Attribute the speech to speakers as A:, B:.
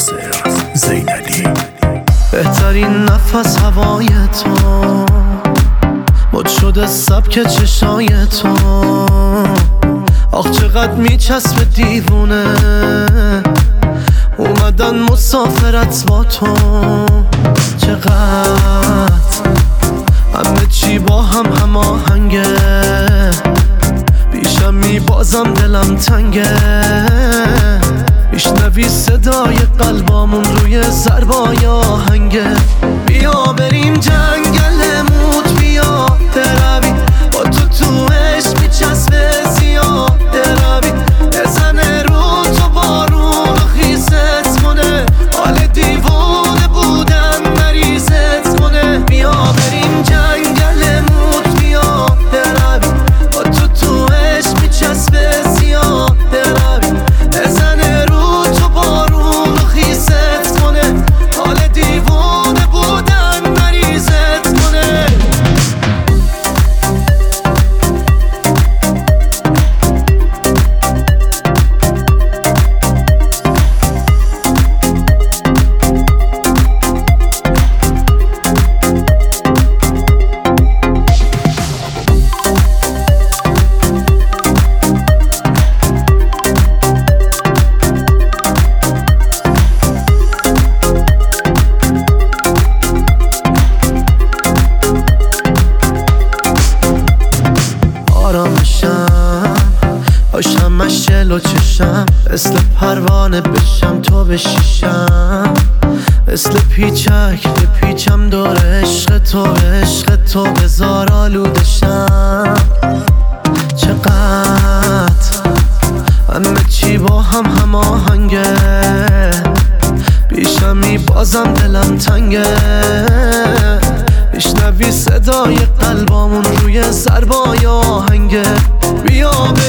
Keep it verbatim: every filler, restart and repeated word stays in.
A: ناصر زینلی.
B: بهترین نفس هوای تو، مد شده سبک چشای تو. آخ چقدر میچسبه دیوونه، اومدن مسافرت با تو. چقدر همه چی با هم هماهنگه، پیشم میبازم دلم تنگه. میشنوی صدای قلبامون روی ضربای آهنگه. بیا بریم جنگل موت، بیا بروی با تو تو عشق میچسبه زیاد بروی. بزنه رو تو بارون و خیست کنه، حال دیوونه بودن مریضت کنه. بیا بریم جنگل موت، بیا بروی با تو تو عشق میچسبه زیاد بروی. بزنه رو تو بارون و خیست کنه، حال دیوونه بودن مریضت کنه. آرامشم باشم مشل و چشم، مثل پروانه بشم تو بشیشم. مثل پیچک بپیچم دور عشق تو، عشق تو بزار آلودشم. چقدر همه چی با هم هماهنگه، پیشم میبازم دلم تنگه. میشنوی صدای قلبامون روی ضربای آهنگه. بیا